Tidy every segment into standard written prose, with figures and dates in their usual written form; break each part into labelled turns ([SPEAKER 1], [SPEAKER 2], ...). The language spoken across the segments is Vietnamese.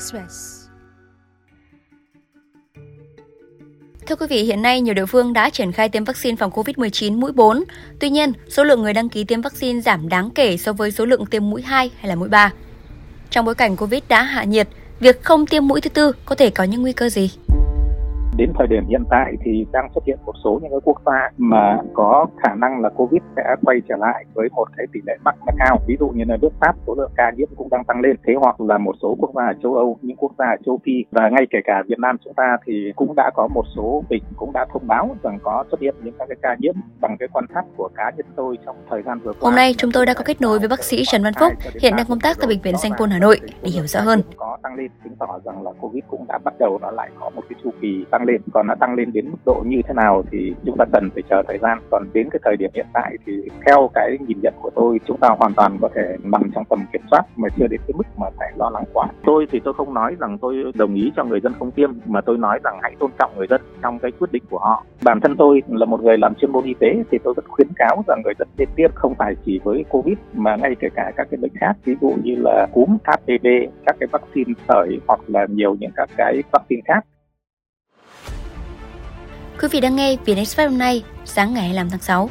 [SPEAKER 1] Express. Thưa quý vị, hiện nay nhiều địa phương đã triển khai tiêm vaccine phòng COVID-19 mũi 4. Tuy nhiên, số lượng người đăng ký tiêm vaccine giảm đáng kể so với số lượng tiêm mũi 2 hay là mũi 3. Trong bối cảnh Covid đã hạ nhiệt, việc không tiêm mũi thứ tư có thể có những nguy cơ gì?
[SPEAKER 2] Đến thời điểm hiện tại thì đang xuất hiện một số những cái quốc gia mà có khả năng là Covid sẽ quay trở lại với một cái tỷ lệ mắc cao. Ví dụ như là nước Pháp, số lượng ca nhiễm cũng đang tăng lên. Thế hoặc là một số quốc gia ở châu Âu, những quốc gia ở châu Phi và ngay kể cả Việt Nam chúng ta thì cũng đã có một số tỉnh cũng đã thông báo rằng có xuất hiện những các cái ca nhiễm. Bằng cái quan sát của cá nhân tôi trong thời gian vừa qua.
[SPEAKER 1] Hôm nay chúng tôi đã có kết nối với bác sĩ Trần Văn Phúc, hiện đang công tác tại Bệnh viện Sanh Pôn Hà Nội để hiểu rõ hơn.
[SPEAKER 2] Có tăng lên chứng tỏ rằng là Covid cũng đã bắt đầu nó lại có một cái chu kỳ tăng lên. Còn nó tăng lên đến mức độ như thế nào thì chúng ta cần phải chờ thời gian. Còn đến cái thời điểm hiện tại thì theo cái nhìn nhận của tôi, chúng ta hoàn toàn có thể nằm trong tầm kiểm soát mà chưa đến cái mức mà phải lo lắng quá. Tôi thì tôi không nói rằng tôi đồng ý cho người dân không tiêm, mà tôi nói rằng hãy tôn trọng người dân trong cái quyết định của họ. Bản thân tôi là một người làm chuyên môn y tế thì tôi rất khuyến cáo rằng người dân nên tiêm, không phải chỉ với Covid mà ngay kể cả các cái bệnh khác, ví dụ như là cúm, HPV, các cái vaccine sởi hoặc là nhiều những các cái vaccine khác.
[SPEAKER 1] Quý vị đang nghe VN Express hôm nay, sáng ngày 25 tháng 6.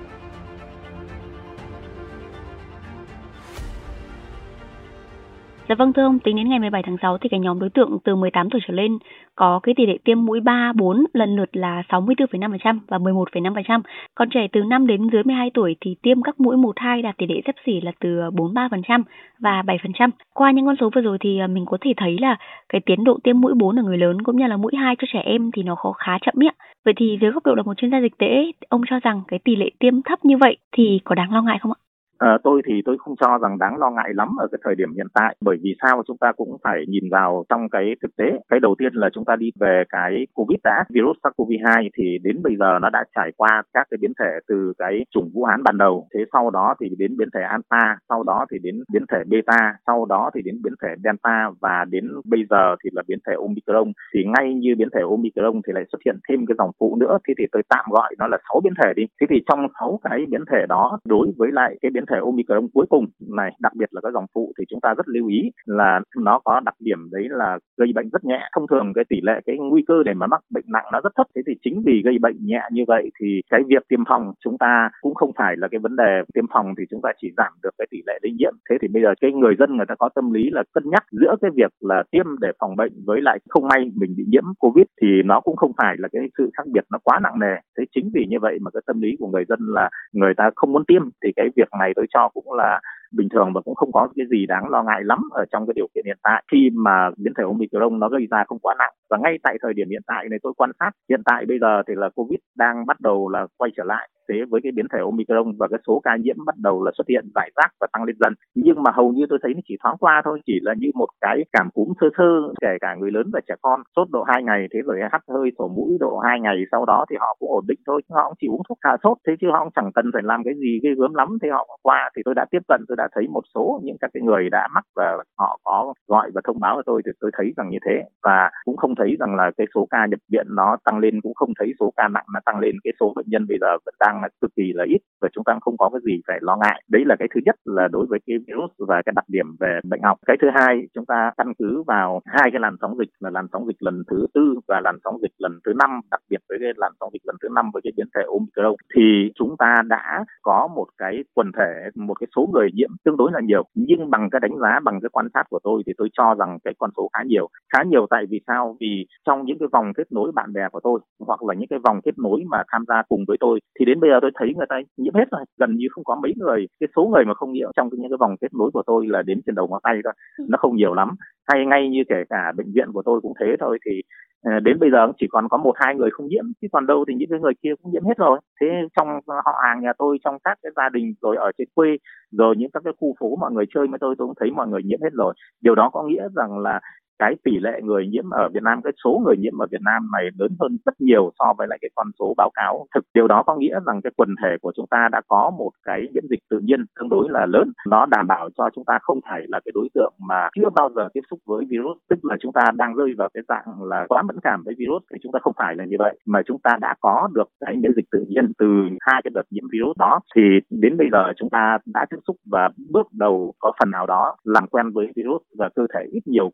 [SPEAKER 3] Dạ vâng thưa ông, tính đến ngày 17 tháng 6 thì cái nhóm đối tượng từ 18 tuổi trở lên có cái tỷ lệ tiêm mũi 3, 4 lần lượt là 64,5% và 11,5%. Còn trẻ từ 5 đến dưới 12 tuổi thì tiêm các mũi 1, 2 đạt tỷ lệ xấp xỉ là từ 43% và 7%. Qua những con số vừa rồi thì mình có thể thấy là cái tiến độ tiêm mũi 4 ở người lớn cũng như là mũi 2 cho trẻ em thì nó khá chậm ạ. Vậy thì dưới góc độ là một chuyên gia dịch tễ, ông cho rằng cái tỷ lệ tiêm thấp như vậy thì có đáng lo ngại không ạ?
[SPEAKER 2] Tôi thì tôi không cho rằng đáng lo ngại lắm ở cái thời điểm hiện tại, bởi vì sao chúng ta cũng phải nhìn vào trong cái thực tế. Cái đầu tiên là chúng ta đi về cái Covid đã, virus SARS-CoV-2 thì đến bây giờ nó đã trải qua các cái biến thể từ cái chủng Vũ Hán ban đầu, thế sau đó thì đến biến thể Alpha, sau đó thì đến biến thể Beta, sau đó thì đến biến thể Delta và đến bây giờ thì là biến thể Omicron. Thì ngay như biến thể Omicron thì lại xuất hiện thêm cái dòng phụ nữa, thế thì tôi tạm gọi nó là 6 biến thể đi. Thế thì trong 6 cái biến thể đó, đối với lại cái biến thể Omicron cuối cùng này, đặc biệt là các dòng phụ thì chúng ta rất lưu ý là nó có đặc điểm đấy là gây bệnh rất nhẹ. Thông thường cái tỷ lệ cái nguy cơ để mà mắc bệnh nặng nó rất thấp. Thế thì chính vì gây bệnh nhẹ như vậy thì cái việc tiêm phòng chúng ta cũng không phải là cái vấn đề tiêm phòng thì chúng ta chỉ giảm được cái tỷ lệ lây nhiễm. Thế thì bây giờ cái người dân người ta có tâm lý là cân nhắc giữa cái việc là tiêm để phòng bệnh với lại không may mình bị nhiễm Covid thì nó cũng không phải là cái sự khác biệt nó quá nặng nề. Thế chính vì như vậy mà cái tâm lý của người dân là người ta không muốn tiêm thì cái việc này tôi cho cũng là bình thường và cũng không có cái gì đáng lo ngại lắm ở trong cái điều kiện hiện tại khi mà biến thể Omicron nó gây ra không quá nặng. Và ngay tại thời điểm hiện tại này tôi quan sát hiện tại bây giờ thì là Covid đang bắt đầu là quay trở lại. Thế với cái biến thể Omicron và cái số ca nhiễm bắt đầu là xuất hiện rải rác và tăng lên dần. Nhưng mà hầu như tôi thấy nó chỉ thoáng qua thôi, chỉ là như một cái cảm cúm sơ sơ, kể cả người lớn và trẻ con, sốt độ 2 ngày, thế rồi hắt hơi sổ mũi độ 2 ngày, sau đó thì họ cũng ổn định thôi, họ cũng chỉ uống thuốc hạ sốt, thế chứ họ cũng chẳng cần phải làm cái gì ghê gớm lắm. Thế họ qua thì tôi đã tiếp cận, tôi đã thấy một số những các cái người đã mắc và họ có gọi và thông báo với tôi thì tôi thấy rằng như thế, và cũng không thấy rằng là cái số ca nhập viện nó tăng lên, cũng không thấy số ca nặng nó tăng lên. Cái số bệnh nhân bây giờ vẫn đang là cực kỳ là ít và chúng ta không có cái gì phải lo ngại. Đấy là cái thứ nhất là đối với cái virus và cái đặc điểm về bệnh học. Cái thứ hai, chúng ta căn cứ vào hai cái làn sóng dịch là làn sóng dịch lần thứ 4 và làn sóng dịch lần thứ 5, đặc biệt với cái làn sóng dịch lần thứ 5 với cái biến thể Omicron thì chúng ta đã có một cái quần thể, một cái số người nhiễm tương đối là nhiều. Nhưng bằng cái đánh giá, bằng cái quan sát của tôi thì tôi cho rằng cái con số khá nhiều. Tại vì sao? Vì trong những cái vòng kết nối bạn bè của tôi hoặc là những cái vòng kết nối mà tham gia cùng với tôi thì đến bây giờ tôi thấy người ta nhiễm hết rồi, gần như không có mấy người. Cái số người mà không nhiễm trong những cái vòng kết nối của tôi là đến trên đầu ngón tay thôi, nó không nhiều lắm. Hay ngay như kể cả bệnh viện của tôi cũng thế thôi, thì đến bây giờ chỉ còn có 1-2 người không nhiễm, chứ còn đâu thì những cái người kia cũng nhiễm hết rồi. Thế trong họ hàng nhà tôi, trong các cái gia đình rồi ở trên quê rồi những các cái khu phố mọi người chơi với tôi cũng thấy mọi người nhiễm hết rồi. Điều đó có nghĩa rằng là cái tỷ lệ người nhiễm ở Việt Nam, cái số người nhiễm ở Việt Nam này lớn hơn rất nhiều so với lại cái con số báo cáo thực. Điều đó có nghĩa rằng cái quần thể của chúng ta đã có một cái miễn dịch tự nhiên tương đối là lớn. Nó đảm bảo cho chúng ta không phải là cái đối tượng mà chưa bao giờ tiếp xúc với virus, tức là chúng ta đang rơi vào cái dạng là quá mẫn cảm với virus, thì chúng ta không phải là như vậy, mà chúng ta đã có được cái miễn dịch tự nhiên từ hai cái đợt nhiễm virus đó. Thì đến bây giờ chúng ta đã tiếp xúc và bước đầu có phần nào đó làm quen với virus và cơ thể ít nhiều cũng đã có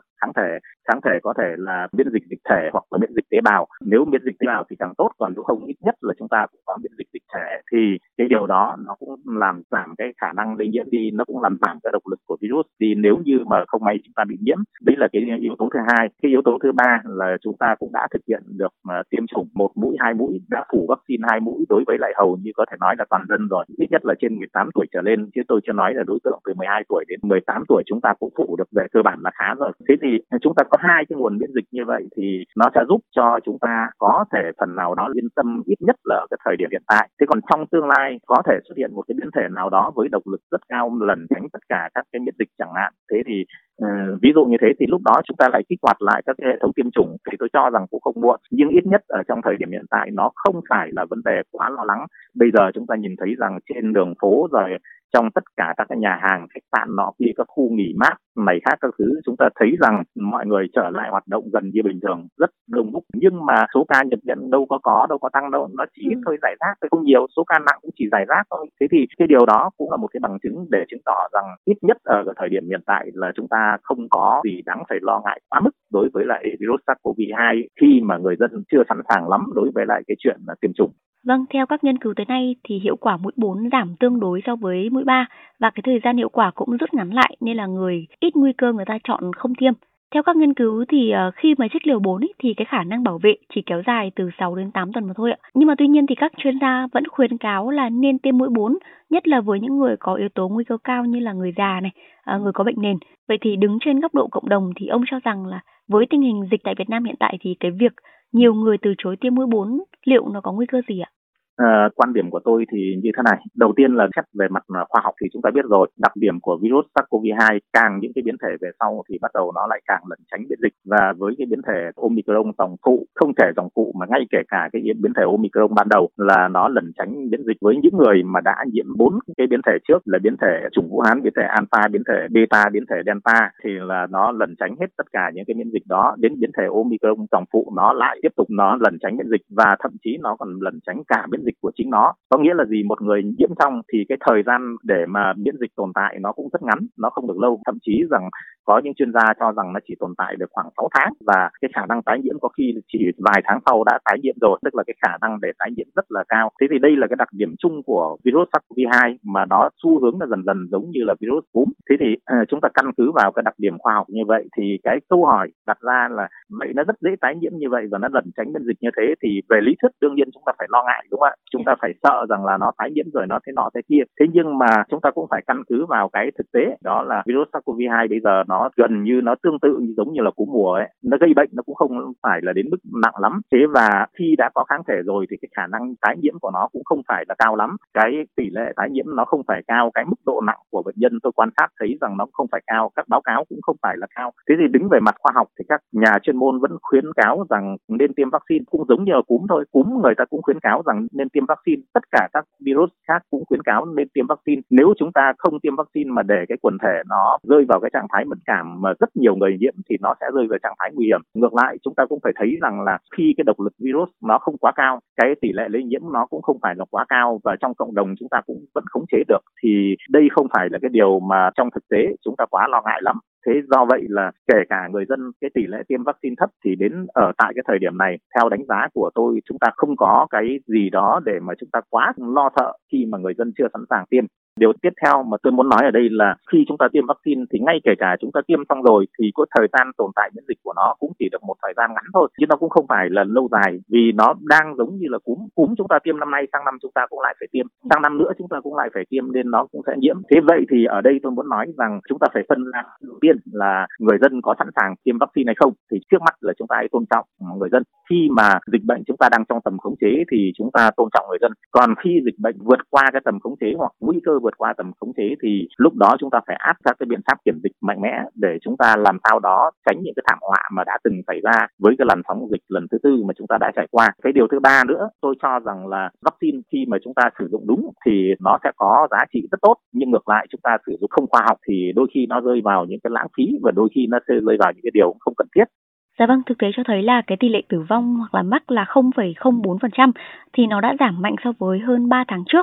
[SPEAKER 2] Kháng thể có thể là miễn dịch dịch thể hoặc là miễn dịch tế bào. Nếu miễn dịch tế bào thì càng tốt, còn nếu không ít nhất là chúng ta cũng có miễn dịch dịch thể, thì cái điều đó nó cũng làm giảm cái khả năng lây nhiễm đi, nó cũng làm giảm cái độc lực của virus đi nếu như mà không may chúng ta bị nhiễm. Đấy là cái yếu tố thứ hai. Cái yếu tố thứ ba là chúng ta cũng đã thực hiện được tiêm chủng 1 mũi, 2 mũi, đã phủ vaccine 2 mũi đối với lại hầu như có thể nói là toàn dân rồi, ít nhất là trên 18 tuổi trở lên, chứ tôi chưa nói là đối tượng từ 12 tuổi đến 18 tuổi chúng ta cũng phủ được về cơ bản là khá rồi. Thế thì chúng ta có hai cái nguồn miễn dịch như vậy thì nó sẽ giúp cho chúng ta có thể phần nào đó yên tâm, ít nhất là ở cái thời điểm hiện tại. Thế còn trong tương lai có thể xuất hiện một cái biến thể nào đó với độc lực rất cao, lẩn tránh tất cả các cái miễn dịch chẳng hạn. Thế thì ví dụ như thế thì lúc đó chúng ta lại kích hoạt lại các cái hệ thống tiêm chủng, thì tôi cho rằng cũng không muộn. Nhưng ít nhất ở trong thời điểm hiện tại nó không phải là vấn đề quá lo lắng. Bây giờ chúng ta nhìn thấy rằng trên đường phố rồi trong tất cả các cái nhà hàng, khách sạn nọ kia, các khu nghỉ mát này khác các thứ, chúng ta thấy rằng mọi người trở lại hoạt động gần như bình thường, rất đông đúc. Nhưng mà số ca nhập viện đâu có tăng đâu, nó chỉ ít thôi, rải rác thôi, không nhiều. Số ca nặng cũng chỉ rải rác thôi. Thế thì cái điều đó cũng là một cái bằng chứng để chứng tỏ rằng ít nhất ở thời điểm hiện tại là chúng ta không có gì đáng phải lo ngại quá mức đối với lại virus SARS-CoV-2 khi mà người dân chưa sẵn sàng lắm đối với lại cái chuyện tiêm chủng.
[SPEAKER 3] Vâng, theo các nghiên cứu tới nay thì hiệu quả mũi 4 giảm tương đối so với mũi 3 và cái thời gian hiệu quả cũng rút ngắn lại, nên là người ít nguy cơ người ta chọn không tiêm. Theo các nghiên cứu thì khi mà chích liều 4 thì cái khả năng bảo vệ chỉ kéo dài từ 6 đến 8 tuần mà thôi ạ. Nhưng mà tuy nhiên thì các chuyên gia vẫn khuyến cáo là nên tiêm mũi 4, nhất là với những người có yếu tố nguy cơ cao như là người già này, người có bệnh nền. Vậy thì đứng trên góc độ cộng đồng thì ông cho rằng là với tình hình dịch tại Việt Nam hiện tại thì cái việc nhiều người từ chối tiêm mũi 4 liệu nó có nguy cơ gì ạ?
[SPEAKER 2] Quan điểm của tôi thì như thế này. Đầu tiên là xét về mặt khoa học thì chúng ta biết rồi, đặc điểm của virus SARS-CoV-2 càng những cái biến thể về sau thì bắt đầu nó lại càng lẩn tránh miễn dịch, và với cái biến thể Omicron dòng phụ, không kể dòng phụ mà ngay kể cả cái biến thể Omicron ban đầu là nó lẩn tránh miễn dịch. Với những người mà đã nhiễm 4 cái biến thể trước là biến thể chủng Vũ Hán, biến thể Alpha, biến thể Beta, biến thể Delta thì là nó lẩn tránh hết tất cả những cái miễn dịch đó. Đến biến thể Omicron dòng phụ nó lại tiếp tục nó lẩn tránh miễn dịch, và thậm chí nó còn lẩn tránh cả miễn dịch của chính nó. Có nghĩa là gì? Một người nhiễm xong thì cái thời gian để mà miễn dịch tồn tại nó cũng rất ngắn, nó không được lâu. Thậm chí rằng có những chuyên gia cho rằng nó chỉ tồn tại được khoảng 6 tháng, và cái khả năng tái nhiễm có khi chỉ vài tháng sau đã tái nhiễm rồi, tức là cái khả năng để tái nhiễm rất là cao. Thế thì đây là cái đặc điểm chung của virus SARS-CoV-2 mà nó xu hướng là dần dần giống như là virus cúm. Thế thì chúng ta căn cứ vào cái đặc điểm khoa học như vậy thì cái câu hỏi đặt ra là vậy nó rất dễ tái nhiễm như vậy và nó lẩn tránh miễn dịch như thế thì về lý thuyết đương nhiên chúng ta phải lo ngại, đúng không ạ? Chúng ta phải sợ rằng là nó tái nhiễm rồi nó thế nọ thế kia. Thế nhưng mà chúng ta cũng phải căn cứ vào cái thực tế, đó là virus SARS-CoV-2 bây giờ nó gần như nó tương tự như giống như là cúm mùa ấy, nó gây bệnh nó cũng không phải là đến mức nặng lắm. Thế và khi đã có kháng thể rồi thì cái khả năng tái nhiễm của nó cũng không phải là cao lắm, cái tỷ lệ tái nhiễm nó không phải cao, cái mức độ nặng của bệnh nhân tôi quan sát thấy rằng nó không phải cao, các báo cáo cũng không phải là cao. Thế thì đứng về mặt khoa học thì các nhà chuyên môn vẫn khuyến cáo rằng nên tiêm vaccine, cũng giống như là cúm thôi. Cúm người ta cũng khuyến cáo rằng nên tiêm vaccine, tất cả các virus khác cũng khuyến cáo nên tiêm vaccine. Nếu chúng ta không tiêm vaccine mà để cái quần thể nó rơi vào cái trạng thái mẫn cảm mà rất nhiều người nhiễm thì nó sẽ rơi vào trạng thái nguy hiểm. Ngược lại chúng ta cũng phải thấy rằng là khi cái độc lực virus nó không quá cao, cái tỷ lệ lây nhiễm nó cũng không phải là quá cao, và trong cộng đồng chúng ta cũng vẫn khống chế được, thì đây không phải là cái điều mà trong thực tế chúng ta quá lo ngại lắm. Thế do vậy là kể cả người dân cái tỷ lệ tiêm vaccine thấp thì đến ở tại cái thời điểm này, theo đánh giá của tôi, chúng ta không có cái gì đó để mà chúng ta quá lo sợ khi mà người dân chưa sẵn sàng tiêm. Điều tiếp theo mà tôi muốn nói ở đây là khi chúng ta tiêm vaccine thì ngay kể cả chúng ta tiêm xong rồi thì có thời gian tồn tại miễn dịch của nó cũng chỉ được một thời gian ngắn thôi, chứ nó cũng không phải là lâu dài, vì nó đang giống như là cúm chúng ta tiêm năm nay, sang năm chúng ta cũng lại phải tiêm, sang năm nữa chúng ta cũng lại phải tiêm, nên nó cũng sẽ nhiễm. Thế vậy thì ở đây tôi muốn nói rằng chúng ta phải phân ra đầu tiên là người dân có sẵn sàng tiêm vaccine hay không. Thì trước mắt là chúng ta hãy tôn trọng người dân. Khi mà dịch bệnh chúng ta đang trong tầm khống chế thì chúng ta tôn trọng người dân. Còn khi dịch bệnh vượt qua cái tầm khống chế hoặc nguy cơ vượt qua tầm khống chế thì lúc đó chúng ta phải áp các cái biện pháp kiểm dịch mạnh mẽ để chúng ta làm sao đó tránh những cái thảm họa mà đã từng xảy ra với cái làn sóng dịch lần thứ tư mà chúng ta đã trải qua. Cái điều thứ ba nữa, tôi cho rằng là vaccine khi mà chúng ta sử dụng đúng thì nó sẽ có giá trị rất tốt, nhưng ngược lại chúng ta sử dụng không khoa học thì đôi khi nó rơi vào những cái lãng phí và đôi khi nó sẽ rơi vào những cái điều không cần thiết.
[SPEAKER 3] Dạ vâng, thực tế cho thấy là cái tỷ lệ tử vong hoặc là mắc là 0,04% thì nó đã giảm mạnh so với hơn 3 tháng trước.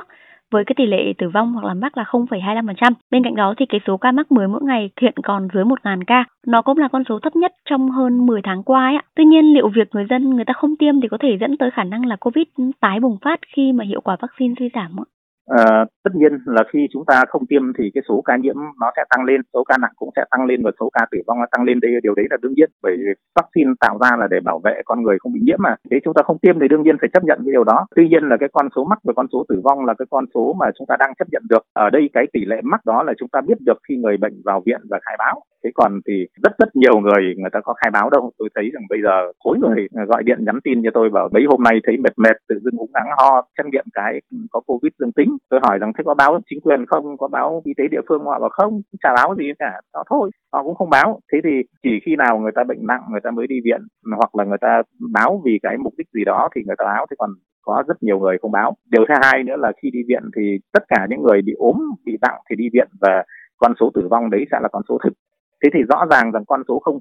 [SPEAKER 3] với cái tỷ lệ tử vong hoặc là mắc là 0,25%. Bên cạnh đó thì cái số ca mắc mới mỗi ngày hiện còn dưới 1.000 ca. Nó cũng là con số thấp nhất trong hơn 10 tháng qua ấy. Tuy nhiên liệu việc người ta không tiêm thì có thể dẫn tới khả năng là Covid tái bùng phát khi mà hiệu quả vaccine suy giảm không?
[SPEAKER 2] Tất nhiên là khi chúng ta không tiêm thì cái số ca nhiễm nó sẽ tăng lên, số ca nặng cũng sẽ tăng lên và số ca tử vong nó tăng lên. Điều đấy là đương nhiên, bởi vì vaccine tạo ra là để bảo vệ con người không bị nhiễm mà. Thế chúng ta không tiêm thì đương nhiên phải chấp nhận cái điều đó. Tuy nhiên là cái con số mắc và con số tử vong là cái con số mà chúng ta đang chấp nhận được. Ở đây cái tỷ lệ mắc đó là chúng ta biết được khi người bệnh vào viện và khai báo. Thế còn thì rất nhiều người ta có khai báo đâu. Tôi thấy rằng bây giờ khối người gọi điện nhắn tin cho tôi bảo mấy hôm nay thấy mệt tự dưng úng ắng ho, xét nghiệm cái có Covid dương tính. Tôi hỏi rằng thế có báo chính quyền không, có báo y tế địa phương, họ bảo không, chả báo gì cả, đó thôi, họ cũng không báo. Thế thì chỉ khi nào người ta bệnh nặng người ta mới đi viện, hoặc là người ta báo vì cái mục đích gì đó thì người ta báo. Thế còn có rất nhiều người không báo. Điều thứ hai nữa là khi đi viện thì tất cả những người bị ốm, bị nặng thì đi viện và con số tử vong đấy sẽ là con số thực. Thế thì rõ ràng rằng con số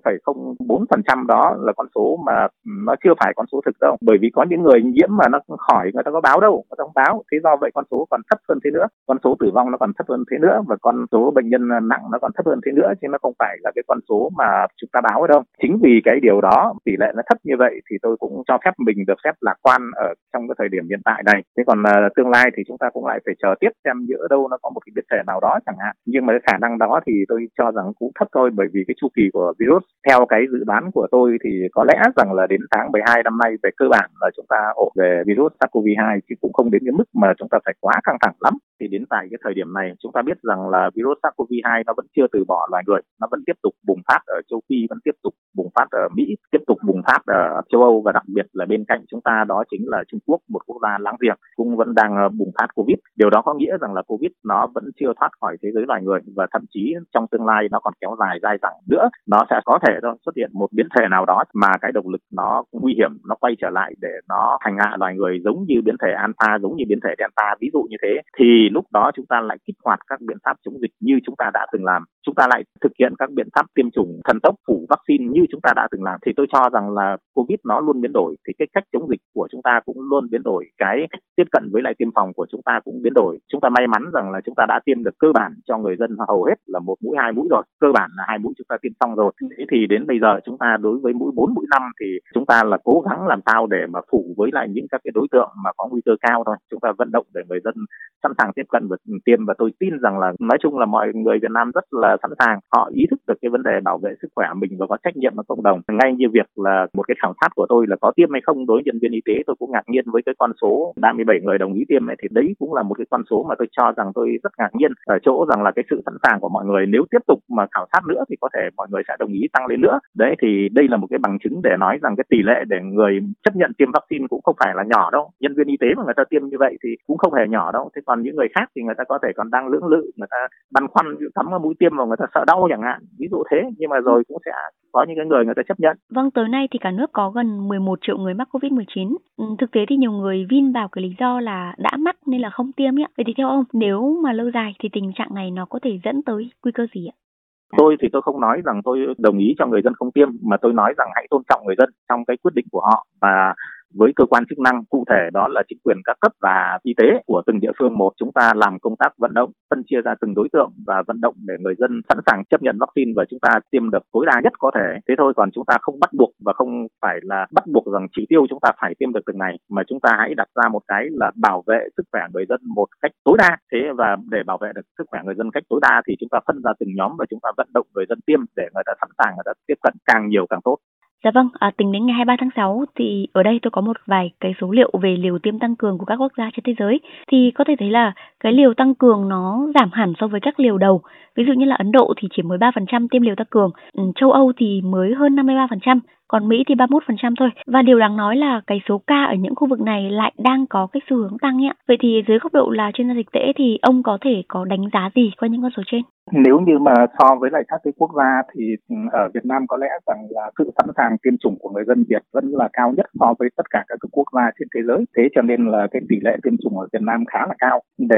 [SPEAKER 2] 0,04% đó là con số mà nó chưa phải con số thực đâu. Bởi vì có những người nhiễm mà nó khỏi người ta có báo đâu, người ta không báo. Thế do vậy con số còn thấp hơn thế nữa. Con số tử vong nó còn thấp hơn thế nữa và con số bệnh nhân nặng nó còn thấp hơn thế nữa, chứ nó không phải là cái con số mà chúng ta báo ở đâu. Chính vì cái điều đó, tỷ lệ nó thấp như vậy thì tôi cũng cho phép mình được phép lạc quan ở trong cái thời điểm hiện tại này. Thế còn tương lai thì chúng ta cũng lại phải chờ tiếp xem ở đâu nó có một cái biến thể nào đó chẳng hạn. Nhưng mà cái khả năng đó thì tôi cho rằng cũng thấp thôi, bởi vì cái chu kỳ của virus theo cái dự đoán của tôi thì có lẽ rằng là đến tháng 12 năm nay về cơ bản là chúng ta ổn về virus SARS-CoV-2, chứ cũng không đến cái mức mà chúng ta phải quá căng thẳng lắm. Thì đến tại cái thời điểm này chúng ta biết rằng là virus SARS-CoV-2 nó vẫn chưa từ bỏ loài người, nó vẫn tiếp tục bùng phát ở châu Phi, vẫn tiếp tục bùng phát ở Mỹ, tiếp tục bùng phát ở châu Âu, và đặc biệt là bên cạnh chúng ta đó chính là Trung Quốc, một quốc gia láng giềng cũng vẫn đang bùng phát Covid. Điều đó có nghĩa rằng là Covid nó vẫn chưa thoát khỏi thế giới loài người, và thậm chí trong tương lai nó còn kéo dài dai dẳng nữa. Nó sẽ có thể xuất hiện một biến thể nào đó mà cái độc lực nó nguy hiểm, nó quay trở lại để nó hành hạ loài người giống như biến thể Alpha, giống như biến thể Delta, ví dụ như thế. Thì lúc đó chúng ta lại kích hoạt các biện pháp chống dịch như chúng ta đã từng làm. Chúng ta lại thực hiện các biện pháp tiêm chủng thần tốc, phủ vaccine như chúng ta đã từng làm. Thì tôi cho rằng là Covid nó luôn biến đổi, thì cái cách chống dịch của chúng ta cũng luôn biến đổi, cái tiếp cận với lại tiêm phòng của chúng ta cũng biến đổi. Chúng ta may mắn rằng là chúng ta đã tiêm được cơ bản cho người dân hầu hết là 1 mũi 2 mũi rồi, cơ bản là 2 mũi chúng ta tiêm xong rồi. Thế thì đến bây giờ chúng ta đối với mũi 4, mũi 5 thì chúng ta là cố gắng làm sao để mà phủ với lại những các cái đối tượng mà có nguy cơ cao thôi. Chúng ta vận động để người dân sẵn sàng tiếp cận và tiêm, và tôi tin rằng là nói chung là mọi người Việt Nam rất là sẵn sàng, họ ý thức được cái vấn đề bảo vệ sức khỏe mình và có trách nhiệm với cộng đồng. Ngay như việc là một cái khảo sát của tôi là có tiêm hay không đối với nhân viên y tế, tôi cũng ngạc nhiên với cái con số 37 người đồng ý tiêm này. Thì đấy cũng là một cái con số mà tôi cho rằng tôi rất ngạc nhiên ở chỗ rằng là cái sự sẵn sàng của mọi người. Nếu tiếp tục mà khảo sát nữa thì có thể mọi người sẽ đồng ý tăng lên nữa. Đấy thì đây là một cái bằng chứng để nói rằng cái tỷ lệ để người chấp nhận tiêm vaccine cũng không phải là nhỏ đâu. Nhân viên y tế mà người ta tiêm như vậy thì cũng không hề nhỏ đâu. Thế còn những người khác thì người ta có thể còn đang lưỡng lự, người ta băn khoăn cắm cái mũi tiêm vào, người ta sợ đau chẳng hạn, ví dụ thế. Nhưng mà rồi cũng sẽ có những cái người ta chấp nhận.
[SPEAKER 3] Vâng, tới nay thì cả nước có gần 11 triệu người mắc Covid-19. Thực tế thì nhiều người vin vào cái lý do là đã mắc nên là không tiêm ạ. Vậy thì theo ông, nếu mà lâu dài thì tình trạng này nó có thể dẫn tới nguy cơ gì ạ?
[SPEAKER 2] Tôi thì tôi không nói rằng tôi đồng ý cho người dân không tiêm, mà tôi nói rằng hãy tôn trọng người dân trong cái quyết định của họ, và với cơ quan chức năng cụ thể đó là chính quyền các cấp và y tế của từng địa phương một, chúng ta làm công tác vận động, phân chia ra từng đối tượng và vận động để người dân sẵn sàng chấp nhận vaccine và chúng ta tiêm được tối đa nhất có thể. Thế thôi, còn chúng ta không bắt buộc và không phải là bắt buộc rằng chỉ tiêu chúng ta phải tiêm được từng này, mà chúng ta hãy đặt ra một cái là bảo vệ sức khỏe người dân một cách tối đa. Thế và để bảo vệ được sức khỏe người dân cách tối đa thì chúng ta phân ra từng nhóm và chúng ta vận động người dân tiêm để người ta sẵn sàng, người ta tiếp cận càng nhiều càng tốt.
[SPEAKER 3] Dạ vâng, tính đến ngày 23 tháng 6 thì ở đây tôi có một vài cái số liệu về liều tiêm tăng cường của các quốc gia trên thế giới. Thì có thể thấy là cái liều tăng cường nó giảm hẳn so với các liều đầu. Ví dụ như là Ấn Độ thì chỉ 13% tiêm liều tăng cường, châu Âu thì mới hơn 53%, còn Mỹ thì 31% thôi. Và điều đáng nói là cái số ca ở những khu vực này lại đang có cái xu hướng tăng nhé. Vậy thì dưới góc độ là chuyên gia dịch tễ thì ông có thể có đánh giá gì qua những con số trên?
[SPEAKER 2] Nếu như mà so với lại các cái quốc gia thì ở Việt Nam có lẽ rằng là sự sẵn sàng tiêm chủng của người dân Việt vẫn là cao nhất so với tất cả các quốc gia trên thế giới. Thế cho nên là cái tỷ lệ tiêm chủng ở Việt Nam khá là cao. Để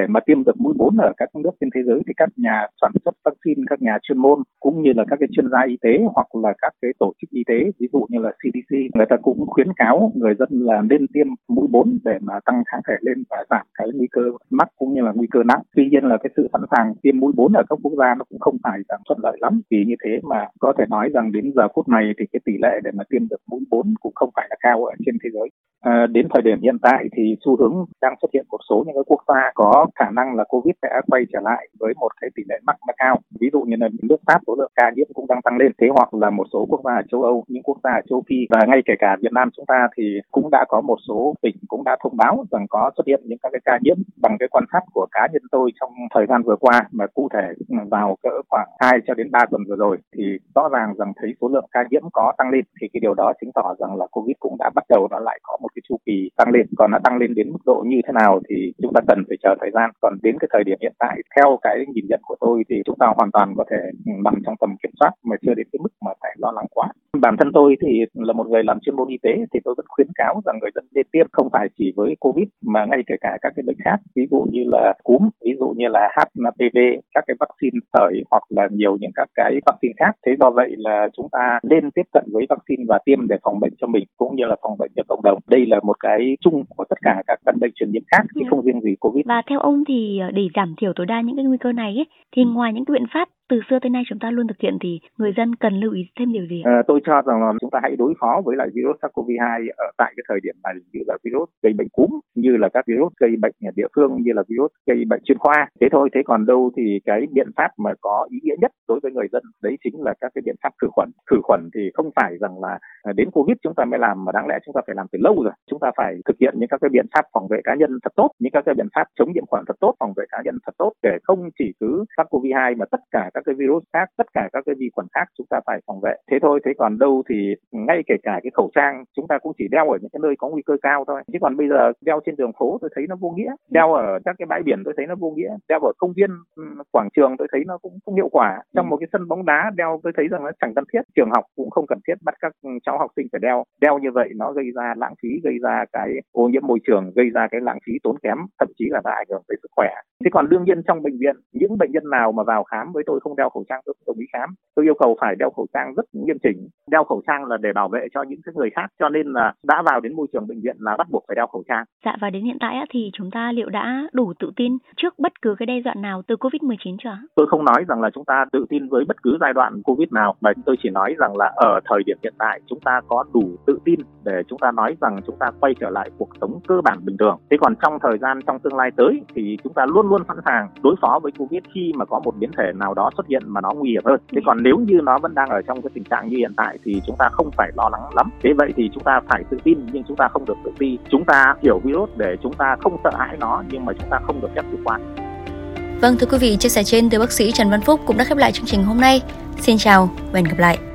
[SPEAKER 2] mà tiêm được mũi 4 ở các nước trên thế giới thì các nhà sản xuất vaccine, các nhà chuyên môn cũng như là các cái chuyên gia y tế hoặc là các cái tổ chức y tế, ví dụ như là CDC, người ta cũng khuyến cáo người dân là nên tiêm mũi 4 để mà tăng kháng thể lên và giảm cái nguy cơ mắc cũng như là nguy cơ nặng. Tuy nhiên là cái sự sẵn sàng tiêm mũi 4 ở các quốc gia nó cũng không phải giảm thuận lợi lắm, vì như thế mà có thể nói rằng đến giờ phút này thì cái tỷ lệ để mà tiêm được mũi 4 cũng không phải là cao ở trên thế giới. Đến thời điểm hiện tại thì xu hướng đang xuất hiện một số những cái quốc gia có khả năng là Covid sẽ quay trở lại với một cái tỷ lệ mắc nó cao. Ví dụ như là nước Pháp số lượng ca nhiễm cũng đang tăng lên, thế hoặc là một số quốc gia ở châu Âu, những quốc gia ở châu Phi và ngay kể cả Việt Nam chúng ta thì cũng đã có một số tỉnh cũng đã thông báo rằng có xuất hiện những các cái ca nhiễm. Bằng cái quan sát của cá nhân tôi trong thời gian vừa qua, mà cụ thể vào cỡ khoảng 2 cho đến 3 tuần vừa rồi, thì rõ ràng rằng thấy số lượng ca nhiễm có tăng lên, thì cái điều đó chứng tỏ rằng là Covid cũng đã bắt đầu nó lại có một cái chu kỳ tăng lên. Còn nó tăng lên đến mức độ như thế nào thì chúng ta cần phải chờ thời gian. Còn đến cái thời điểm hiện tại, theo cái nhìn nhận của tôi thì chúng ta hoàn toàn có thể nằm trong tầm kiểm soát mà chưa đến cái mức mà phải lo lắng quá. Bản thân tôi thì là một người làm chuyên môn y tế thì tôi vẫn khuyến cáo rằng người dân nên tiêm, không phải chỉ với Covid mà ngay kể cả các cái bệnh khác, ví dụ như là cúm, ví dụ như là HPV, các cái vaccine sởi hoặc là nhiều những các cái vaccine khác. Thế do vậy là chúng ta nên tiếp cận với vaccine và tiêm để phòng bệnh cho mình cũng như là phòng bệnh cho cộng đồng. Đây là một cái chung của tất cả các căn bệnh truyền nhiễm khác chứ không riêng gì Covid.
[SPEAKER 3] Và theo ông thì để giảm thiểu tối đa những cái nguy cơ này ấy, thì ngoài những cái biện pháp từ xưa tới nay chúng ta luôn thực hiện thì người dân cần lưu ý thêm điều gì?
[SPEAKER 2] Tôi cho rằng là chúng ta hãy đối phó với lại virus SARS-CoV-2 ở tại cái thời điểm này, như là virus gây bệnh cúm, như là các virus gây bệnh địa phương, như là virus gây bệnh chuyên khoa. Thế thôi, thế còn đâu thì cái biện pháp mà có ý nghĩa nhất đối với người dân đấy chính là các cái biện pháp khử khuẩn. Khử khuẩn thì không phải rằng là đến Covid chúng ta mới làm, mà đáng lẽ chúng ta phải làm từ lâu rồi. Chúng ta phải thực hiện những các cái biện pháp phòng vệ cá nhân thật tốt, những các cái biện pháp chống nhiễm khuẩn thật tốt, phòng vệ cá nhân thật tốt, để không chỉ cứ SARS-CoV-2 mà tất cả các cái virus khác, tất cả các cái vi khuẩn khác chúng ta phải phòng vệ. Thế thôi, thế còn đâu thì ngay kể cả cái khẩu trang chúng ta cũng chỉ đeo ở những cái nơi có nguy cơ cao thôi. Chứ còn bây giờ đeo trên đường phố tôi thấy nó vô nghĩa, đeo ở các cái bãi biển tôi thấy nó vô nghĩa, đeo ở công viên, quảng trường tôi thấy nó cũng không hiệu quả. Trong một cái sân bóng đá đeo tôi thấy rằng nó chẳng cần thiết. Trường học cũng không cần thiết bắt các cháu học sinh phải đeo. Đeo như vậy nó gây ra lãng phí, gây ra cái ô nhiễm môi trường, gây ra cái lãng phí tốn kém, thậm chí là đã ảnh hưởng tới sức khỏe. Thế còn đương nhiên trong bệnh viện, những bệnh nhân nào mà vào khám với tôi không đeo khẩu trang tôi không đồng ý khám. Tôi yêu cầu phải đeo khẩu trang rất nghiêm chỉnh. Đeo khẩu trang là để bảo vệ cho những người khác, cho nên là đã vào đến môi trường bệnh viện là bắt buộc phải đeo khẩu trang.
[SPEAKER 3] Dạ, và đến hiện tại thì chúng ta liệu đã đủ tự tin trước bất cứ cái đe dọa nào từ Covid-19 chưa?
[SPEAKER 2] Tôi không nói rằng là chúng ta tự tin với bất cứ giai đoạn Covid nào, mà tôi chỉ nói rằng là ở thời điểm hiện tại chúng ta có đủ tự tin để chúng ta nói rằng chúng ta quay trở lại cuộc sống cơ bản bình thường. Thế còn trong thời gian trong tương lai tới thì chúng ta luôn luôn sẵn sàng đối phó với Covid khi mà có một biến thể nào đó xuất hiện mà nó nguy hiểm hơn. Thế còn nếu như nó vẫn đang ở trong cái tình trạng như hiện tại thì chúng ta không phải lo lắng lắm. Thế vậy thì chúng ta phải tự tin, nhưng chúng ta không được tự ti. Chúng ta hiểu virus để chúng ta không sợ hãi nó, nhưng mà chúng ta không được phép chủ quan.
[SPEAKER 1] Vâng, thưa quý vị, chia sẻ trên từ bác sĩ Trần Văn Phúc cũng đã khép lại chương trình hôm nay. Xin chào và hẹn gặp lại.